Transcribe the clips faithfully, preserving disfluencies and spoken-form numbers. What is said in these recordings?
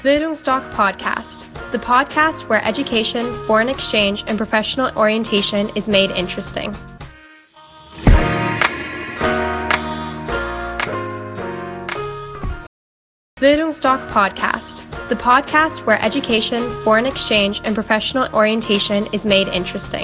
Bildungsdoc Podcast, the podcast where education, foreign exchange, and professional orientation is made interesting. Bildungsdoc Podcast, the podcast where education, foreign exchange, and professional orientation is made interesting.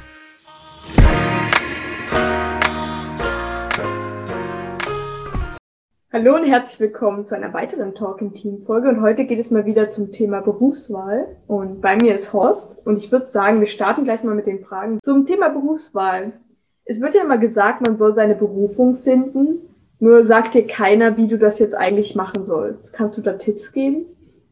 Hallo und herzlich willkommen zu einer weiteren Talk im Team Folge und heute geht es mal wieder zum Thema Berufswahl und bei mir ist Horst und ich würde sagen, wir starten gleich mal mit den Fragen zum Thema Berufswahl. Es wird ja immer gesagt, man soll seine Berufung finden, nur sagt dir keiner, wie du das jetzt eigentlich machen sollst. Kannst du da Tipps geben?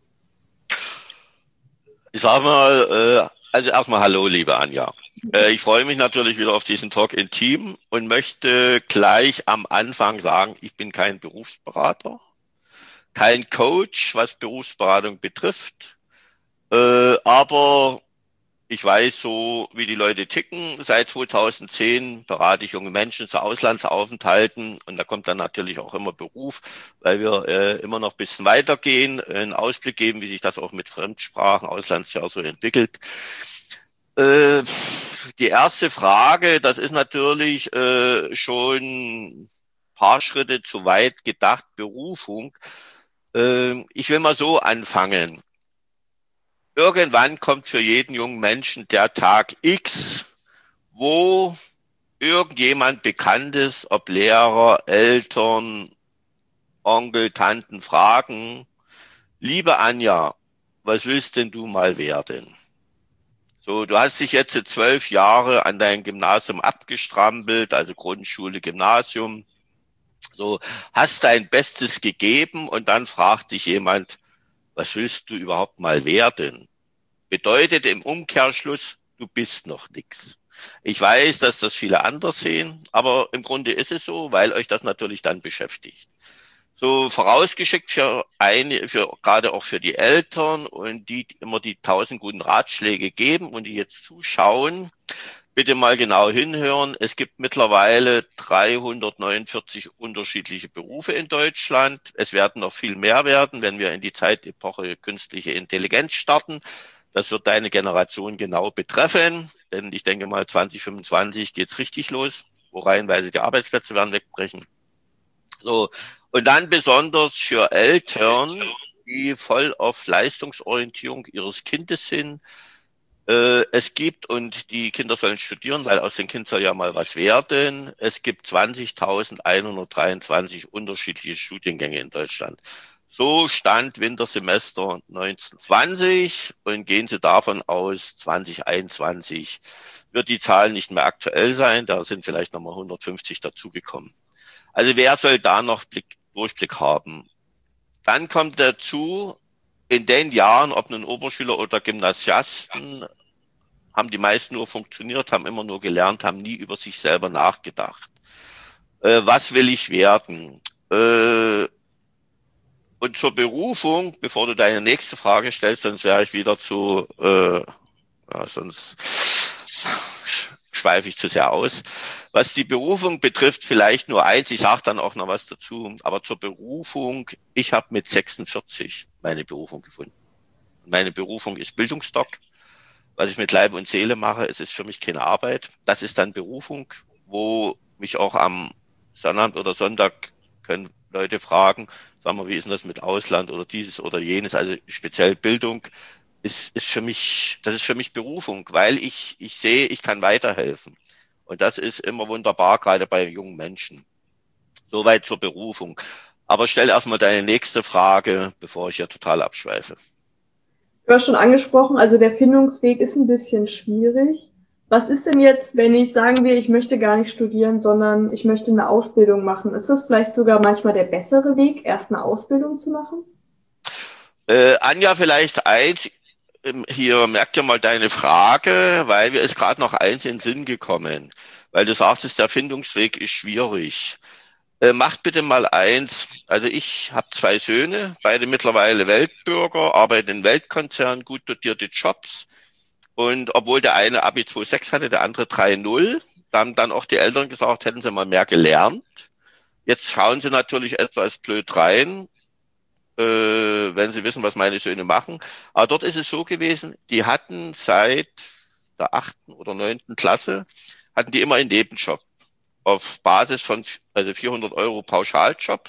Ich sag mal, äh, also erstmal hallo, liebe Anja. Äh, ich freue mich natürlich wieder auf diesen Talk im Team und möchte gleich am Anfang sagen, ich bin kein Berufsberater, kein Coach, was Berufsberatung betrifft, äh, aber ich weiß so, wie die Leute ticken. Seit zweitausendzehn berate ich junge Menschen zu Auslandsaufenthalten und da kommt dann natürlich auch immer Beruf, weil wir äh, immer noch ein bisschen weitergehen, einen Ausblick geben, wie sich das auch mit Fremdsprachen, Auslandsjahr so entwickelt. Äh, die erste Frage, das ist natürlich äh, schon ein paar Schritte zu weit gedacht, Berufung. Äh, ich will mal so anfangen. Irgendwann kommt für jeden jungen Menschen der Tag X, wo irgendjemand Bekanntes, ob Lehrer, Eltern, Onkel, Tanten fragen, liebe Anja, was willst denn du mal werden? So, du hast dich jetzt zwölf Jahre an dein Gymnasium abgestrampelt, also Grundschule, Gymnasium. So, hast dein Bestes gegeben und dann fragt dich jemand, was willst du überhaupt mal werden? Bedeutet im Umkehrschluss, du bist noch nix. Ich weiß, dass das viele anders sehen, aber im Grunde ist es so, weil euch das natürlich dann beschäftigt. So vorausgeschickt für eine, für gerade auch für die Eltern und die immer die tausend guten Ratschläge geben und die jetzt zuschauen, bitte mal genau hinhören. Es gibt mittlerweile dreihundertneunundvierzig unterschiedliche Berufe in Deutschland. Es werden noch viel mehr werden, wenn wir in die Zeitepoche künstliche Intelligenz starten. Das wird deine Generation genau betreffen, denn ich denke mal zwanzig fünfundzwanzig geht's richtig los, wo reihenweise die Arbeitsplätze werden wegbrechen. So. Und dann besonders für Eltern, die voll auf Leistungsorientierung ihres Kindes sind. Äh, es gibt, und die Kinder sollen studieren, weil aus dem Kind soll ja mal was werden. Es gibt zwanzigtausendeinhundertdreiundzwanzig unterschiedliche Studiengänge in Deutschland. So stand Wintersemester neunzehn zwanzig und gehen Sie davon aus, zwanzig einundzwanzig wird die Zahl nicht mehr aktuell sein. Da sind vielleicht nochmal hundertfünfzig dazugekommen. Also wer soll da noch Blick, Durchblick haben? Dann kommt dazu, in den Jahren, ob nun Oberschüler oder Gymnasiasten, haben die meisten nur funktioniert, haben immer nur gelernt, haben nie über sich selber nachgedacht. Äh, was will ich werden? Äh, und zur Berufung, bevor du deine nächste Frage stellst, sonst wäre ich wieder zu, äh, ja, sonst schweife ich zu sehr aus. Was die Berufung betrifft, vielleicht nur eins, ich sage dann auch noch was dazu, aber zur Berufung, ich habe mit sechsundvierzig meine Berufung gefunden. Meine Berufung ist Bildungsdoc, was ich mit Leib und Seele mache, es ist für mich keine Arbeit. Das ist dann Berufung, wo mich auch am Sonnabend oder Sonntag können Leute fragen, sagen wir, wie ist denn das mit Ausland oder dieses oder jenes, also speziell Bildung. Ist, ist für mich, das ist für mich Berufung, weil ich, ich sehe, ich kann weiterhelfen. Und das ist immer wunderbar, gerade bei jungen Menschen. Soweit zur Berufung. Aber stell erstmal deine nächste Frage, bevor ich hier total abschweife. Du hast schon angesprochen, also der Findungsweg ist ein bisschen schwierig. Was ist denn jetzt, wenn ich, sagen wir, ich möchte gar nicht studieren, sondern ich möchte eine Ausbildung machen? Ist das vielleicht sogar manchmal der bessere Weg, erst eine Ausbildung zu machen? Äh, Anja, vielleicht eins. Hier merkt ihr mal deine Frage, weil mir ist gerade noch eins in den Sinn gekommen, weil du sagtest, der Findungsweg ist schwierig. Äh, macht bitte mal eins, also ich habe zwei Söhne, beide mittlerweile Weltbürger, arbeiten in Weltkonzernen, gut dotierte Jobs und obwohl der eine Abi zwei Komma sechs hatte, der andere drei Komma null, da haben dann auch die Eltern gesagt, hätten sie mal mehr gelernt. Jetzt schauen sie natürlich etwas blöd rein. äh, wenn Sie wissen, was meine Söhne machen. Aber dort ist es so gewesen, die hatten seit der achten oder neunten Klasse, hatten die immer einen Nebenjob auf Basis von also vierhundert Euro Pauschaljob.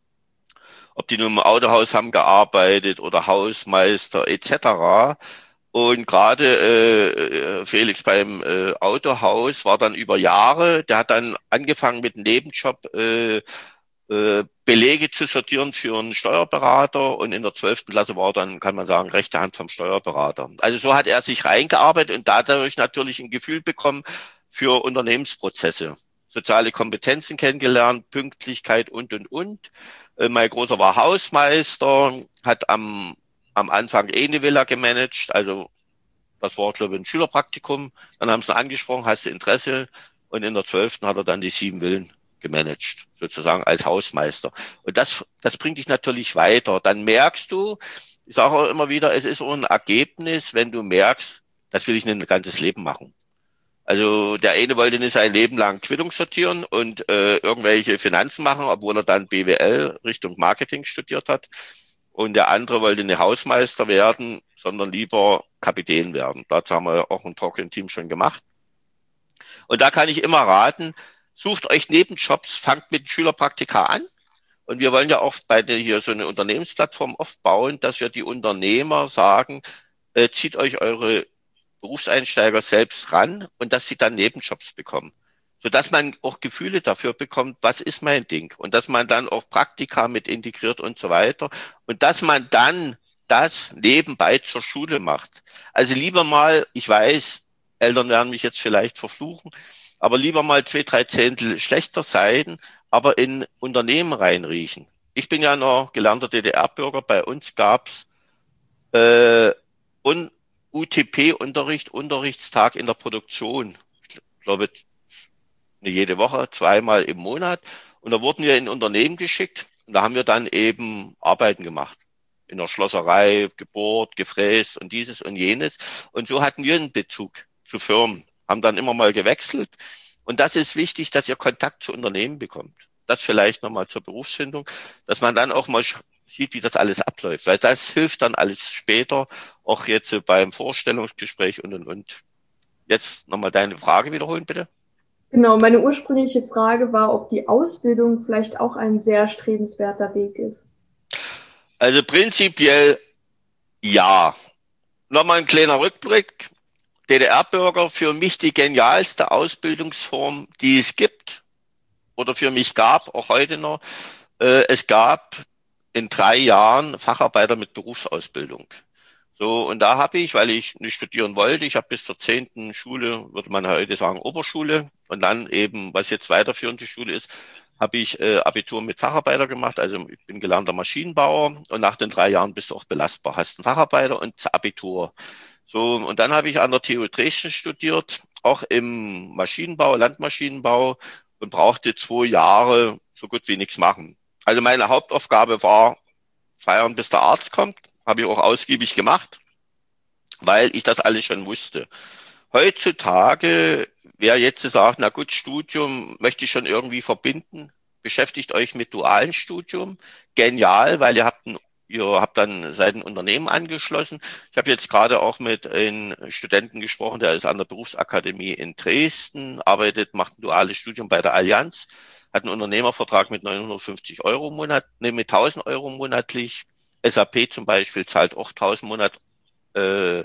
Ob die nun im Autohaus haben gearbeitet oder Hausmeister et cetera. Und gerade äh, Felix beim äh, Autohaus war dann über Jahre, der hat dann angefangen mit einem Nebenjob äh, äh, Belege zu sortieren für einen Steuerberater und in der zwölften Klasse war er dann, kann man sagen, rechte Hand vom Steuerberater. Also so hat er sich reingearbeitet und dadurch natürlich ein Gefühl bekommen für Unternehmensprozesse, soziale Kompetenzen kennengelernt, Pünktlichkeit und, und, und. Äh, mein Großer war Hausmeister, hat am, am Anfang eh eine Villa gemanagt, also das war, glaube ich, ein Schülerpraktikum. Dann haben sie ihn angesprochen, hast du Interesse? Und in der zwölften hat er dann die sieben Villen gemanagt, sozusagen als Hausmeister. Und das, das bringt dich natürlich weiter. Dann merkst du, ich sage auch immer wieder, es ist auch ein Ergebnis, wenn du merkst, das will ich nicht ein ganzes Leben machen. Also der eine wollte nicht sein Leben lang Quittung sortieren und äh, irgendwelche Finanzen machen, obwohl er dann B W L Richtung Marketing studiert hat. Und der andere wollte nicht Hausmeister werden, sondern lieber Kapitän werden. Dazu haben wir auch ein Talk-in-Team schon gemacht. Und da kann ich immer raten, sucht euch Nebenjobs, fangt mit Schülerpraktika an. Und wir wollen ja oft bei der hier so eine Unternehmensplattform aufbauen, dass wir die Unternehmer sagen, äh, zieht euch eure Berufseinsteiger selbst ran und dass sie dann Nebenjobs bekommen. Sodass man auch Gefühle dafür bekommt, was ist mein Ding? Und dass man dann auch Praktika mit integriert und so weiter. Und dass man dann das nebenbei zur Schule macht. Also lieber mal, ich weiß, Eltern werden mich jetzt vielleicht verfluchen, aber lieber mal zwei, drei Zehntel schlechter sein, aber in Unternehmen reinriechen. Ich bin ja noch gelernter D D R-Bürger. Bei uns gab's äh, un U T P-Unterricht, Unterrichtstag in der Produktion. Ich glaube, jede Woche, zweimal im Monat. Und da wurden wir in Unternehmen geschickt und da haben wir dann eben Arbeiten gemacht. In der Schlosserei, gebohrt, gefräst und dieses und jenes. Und so hatten wir einen Bezug zu Firmen, haben dann immer mal gewechselt. Und das ist wichtig, dass ihr Kontakt zu Unternehmen bekommt. Das vielleicht nochmal zur Berufsfindung, dass man dann auch mal sieht, wie das alles abläuft. Weil das hilft dann alles später, auch jetzt beim Vorstellungsgespräch und, und, und. Jetzt nochmal deine Frage wiederholen, bitte. Genau, meine ursprüngliche Frage war, ob die Ausbildung vielleicht auch ein sehr strebenswerter Weg ist. Also prinzipiell ja. Nochmal ein kleiner Rückblick. D D R-Bürger, für mich die genialste Ausbildungsform, die es gibt oder für mich gab, auch heute noch. Äh, es gab in drei Jahren Facharbeiter mit Berufsausbildung. So, und da habe ich, weil ich nicht studieren wollte, ich habe bis zur zehnten Schule, würde man heute sagen, Oberschule, und dann eben, was jetzt weiterführende Schule ist, habe ich äh, Abitur mit Facharbeiter gemacht, also ich bin gelernter Maschinenbauer und nach den drei Jahren bist du auch belastbar, hast einen Facharbeiter und Abitur. So, und dann habe ich an der T U Dresden studiert, auch im Maschinenbau, Landmaschinenbau und brauchte zwei Jahre so gut wie nichts machen. Also meine Hauptaufgabe war feiern, bis der Arzt kommt, habe ich auch ausgiebig gemacht, weil ich das alles schon wusste. Heutzutage, wer jetzt sagt, na gut, Studium möchte ich schon irgendwie verbinden, beschäftigt euch mit dualen Studium. Genial, weil ihr habt ein Ihr habt dann seid ein Unternehmen angeschlossen. Ich habe jetzt gerade auch mit einem Studenten gesprochen, der ist an der Berufsakademie in Dresden, arbeitet, macht ein duales Studium bei der Allianz, hat einen Unternehmervertrag mit neunhundertfünfzig Euro im Monat, ne, mit tausend Euro monatlich. S A P zum Beispiel zahlt auch tausend Monat, äh,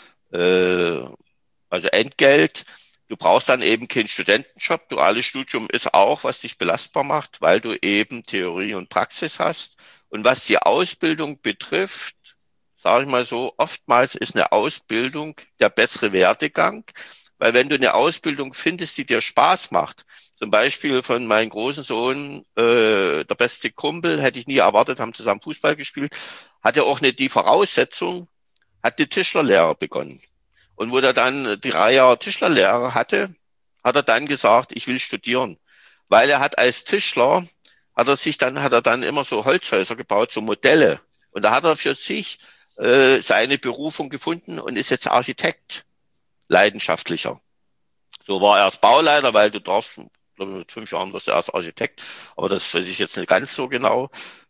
äh, also Entgelt. Du brauchst dann eben keinen Studentenjob. Duales Studium ist auch, was dich belastbar macht, weil du eben Theorie und Praxis hast. Und was die Ausbildung betrifft, sage ich mal so, oftmals ist eine Ausbildung der bessere Werdegang, weil wenn du eine Ausbildung findest, die dir Spaß macht, zum Beispiel von meinem großen Sohn, äh, der beste Kumpel, hätte ich nie erwartet, haben zusammen Fußball gespielt, hatte auch nicht die Voraussetzung, hat die Tischlerlehre begonnen. Und wo er dann drei Jahre Tischlerlehre hatte, hat er dann gesagt, ich will studieren, weil er hat als Tischler hat er sich dann, hat er dann immer so Holzhäuser gebaut, so Modelle. Und da hat er für sich äh, seine Berufung gefunden und ist jetzt Architekt, leidenschaftlicher. So war er erst Bauleiter, weil du darfst, glaube ich, mit fünf Jahren wirst du erst Architekt, aber das weiß ich jetzt nicht ganz so genau.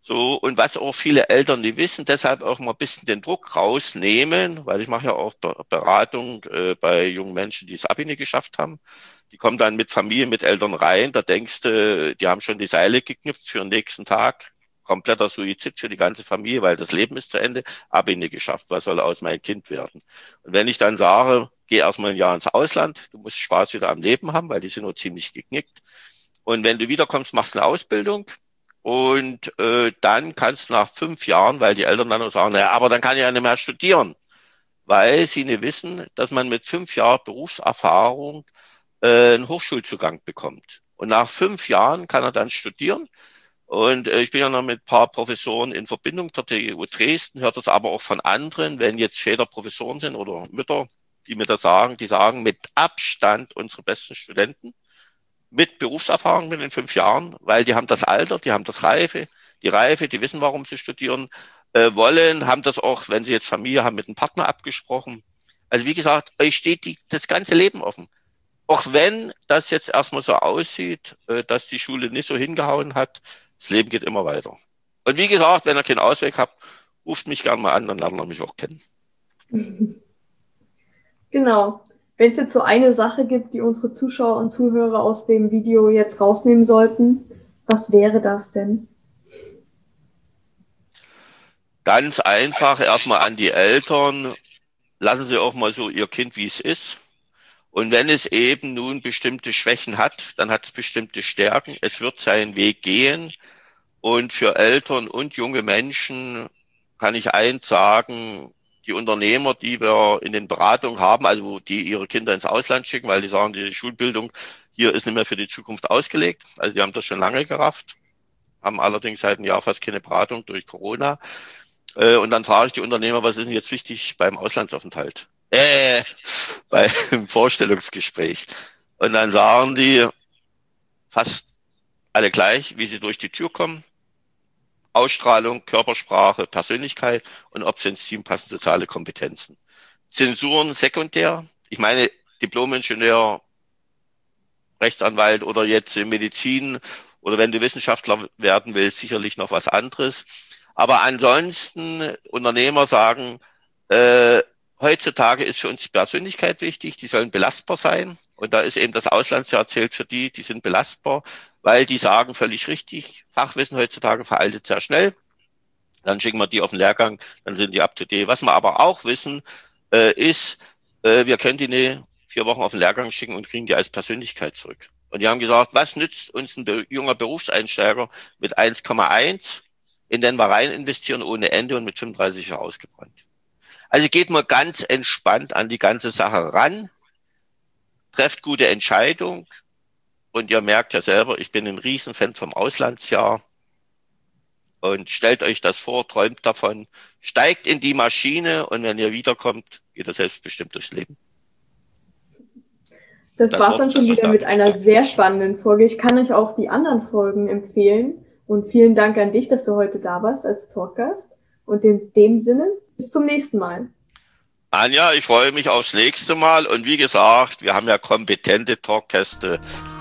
So, und was auch viele Eltern nicht wissen, deshalb auch mal ein bisschen den Druck rausnehmen, weil ich mache ja auch Beratung äh, bei jungen Menschen, die das Abi nicht geschafft haben. Die kommen dann mit Familie, mit Eltern rein, da denkst du, die haben schon die Seile geknüpft für den nächsten Tag. Kompletter Suizid für die ganze Familie, weil das Leben ist zu Ende, Abi nicht geschafft, was soll aus meinem Kind werden? Und wenn ich dann sage, geh erstmal ein Jahr ins Ausland, du musst Spaß wieder am Leben haben, weil die sind nur ziemlich geknickt. Und wenn du wiederkommst, machst du eine Ausbildung. Und äh, dann kannst du nach fünf Jahren, weil die Eltern dann noch sagen, naja, aber dann kann ich ja nicht mehr studieren, weil sie nicht wissen, dass man mit fünf Jahren Berufserfahrung äh, einen Hochschulzugang bekommt. Und nach fünf Jahren kann er dann studieren. Und äh, ich bin ja noch mit ein paar Professoren in Verbindung, der T U Dresden, hört das aber auch von anderen, wenn jetzt Väter Professoren sind oder Mütter, die mir das sagen, die sagen, mit Abstand unsere besten Studenten, mit Berufserfahrung mit den fünf Jahren, weil die haben das Alter, die haben das Reife, die Reife, die wissen, warum sie studieren äh, wollen, haben das auch, wenn sie jetzt Familie haben, mit einem Partner abgesprochen. Also wie gesagt, euch steht die, das ganze Leben offen. Auch wenn das jetzt erstmal so aussieht, äh, dass die Schule nicht so hingehauen hat, das Leben geht immer weiter. Und wie gesagt, wenn ihr keinen Ausweg habt, ruft mich gerne mal an, dann lernt ihr mich auch kennen. Genau. Wenn es jetzt so eine Sache gibt, die unsere Zuschauer und Zuhörer aus dem Video jetzt rausnehmen sollten, was wäre das denn? Ganz einfach erstmal an die Eltern, lassen Sie auch mal so Ihr Kind, wie es ist. Und wenn es eben nun bestimmte Schwächen hat, dann hat es bestimmte Stärken. Es wird seinen Weg gehen. Und für Eltern und junge Menschen kann ich eins sagen, die Unternehmer, die wir in den Beratungen haben, also die ihre Kinder ins Ausland schicken, weil die sagen, die Schulbildung hier ist nicht mehr für die Zukunft ausgelegt. Also die haben das schon lange gerafft, haben allerdings seit einem Jahr fast keine Beratung durch Corona. Und dann frage ich die Unternehmer, was ist denn jetzt wichtig beim Auslandsaufenthalt? Äh, beim Vorstellungsgespräch. Und dann sagen die fast alle gleich, wie sie durch die Tür kommen. Ausstrahlung, Körpersprache, Persönlichkeit und ob sie ins Team passen, soziale Kompetenzen. Zensuren sekundär. Ich meine, Diplom-Ingenieur, Rechtsanwalt oder jetzt in Medizin oder wenn du Wissenschaftler werden willst, sicherlich noch was anderes. Aber ansonsten, Unternehmer sagen, äh, heutzutage ist für uns die Persönlichkeit wichtig, die sollen belastbar sein. Und da ist eben das Auslandsjahr zählt für die, die sind belastbar, weil die sagen völlig richtig, Fachwissen heutzutage veraltet sehr schnell. Dann schicken wir die auf den Lehrgang, dann sind die up to date. Was wir aber auch wissen, äh, ist, äh, wir können die nicht vier Wochen auf den Lehrgang schicken und kriegen die als Persönlichkeit zurück. Und die haben gesagt, was nützt uns ein be- junger Berufseinsteiger mit eins Komma eins, in den wir rein investieren ohne Ende und mit fünfunddreißig Jahren ausgebrannt. Also geht mal ganz entspannt an die ganze Sache ran, trefft gute Entscheidung und ihr merkt ja selber, ich bin ein Riesenfan vom Auslandsjahr und stellt euch das vor, träumt davon, steigt in die Maschine und wenn ihr wiederkommt, geht ihr selbstbestimmt durchs Leben. Das, das war's dann schon wieder mit einer sehr spannenden Folge. Ich kann euch auch die anderen Folgen empfehlen und vielen Dank an dich, dass du heute da warst als Talkgast und in dem Sinne, bis zum nächsten Mal. Anja, ich freue mich aufs nächste Mal und wie gesagt, wir haben ja kompetente Talkgäste